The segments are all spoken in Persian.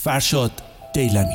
فرشاد دیلمی.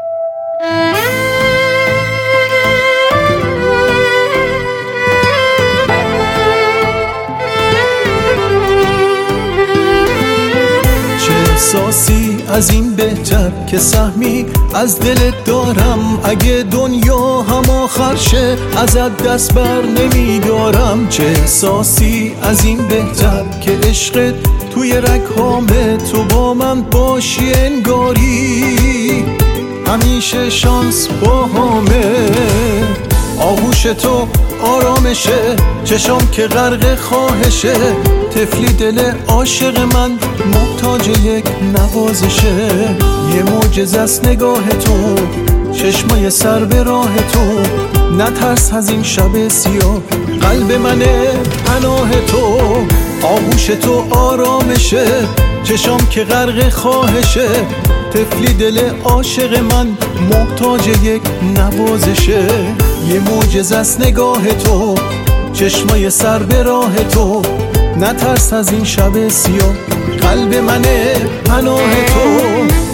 احساسی از این بهتر که سهمی از دلت دارم. اگه دنیا هم آخر شه ازت دست بر نمیدارم. چه احساسی از این بهتر که عشقت توی رگ‌هامه تو با من باشی انگاری همیشه شانس باهامه. آغوش تو آرامشه، چشام که غرق خواهشه، طفلی دل عاشق من محتاج یک نوازشه. یه معجزه است نگاه تو، چشمای سر به راه تو، نترس از این شب سیاه، قلب منه پناه تو. آغوش تو آرامشه، چشام که غرق خواهشه، طفلی دل عاشق من محتاج یک نوازشه. یه معجزه است نگاه تو، چشمای سر به راه تو، نترس از این شب سیاه، قلب منه پناه تو.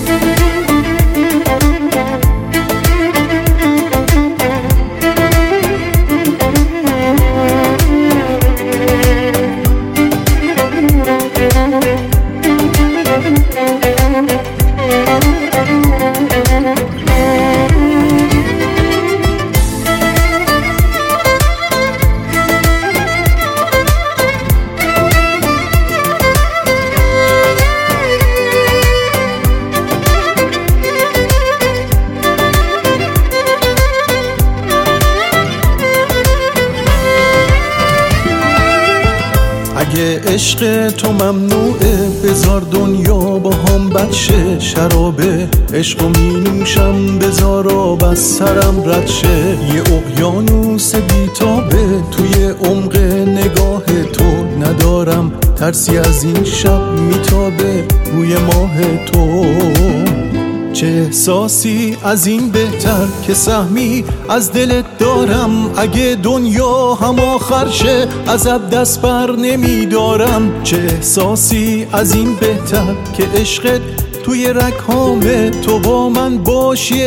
اگه عشق تو ممنوعه بذار دنیا با هم بد شه. شراب عشقو می نوشم بذار آب از سرم رد شه. یه اقیانوس بیتابه توی عمق نگاه تو، ندارم ترسی از این شب میتابه روی ماه تو. چه احساسی از این بهتر که سهمی از دلت دارم. اگه دنیا هم آخر شه ازت دست بر نمیدارم. چه احساسی از این بهتر که عشقت توی رگ‌هامه تو با من باشی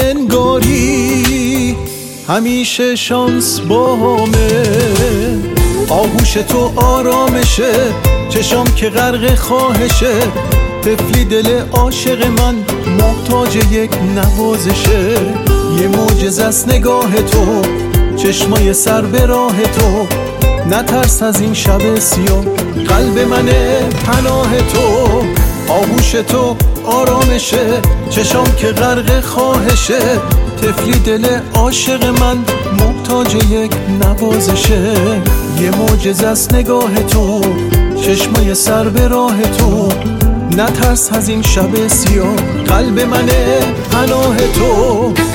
انگاری همیشه شانس باهامه. آغوش تو آرامشه، چشام که غرق خواهشه، طفلی دل عاشق من محتاج یک نوازشه. یه معجزه است نگاه تو، چشمای سر به راه تو، نترس از این شب سیاه، قلب منه پناه تو. آغوش تو آرامشه، چشام که غرق خواهشه، طفلی دل عاشق من محتاج یک نوازشه. یه معجزه است نگاه تو، چشمای سر به راه تو، نترس از این شب سیاه، قلب منه پناه تو.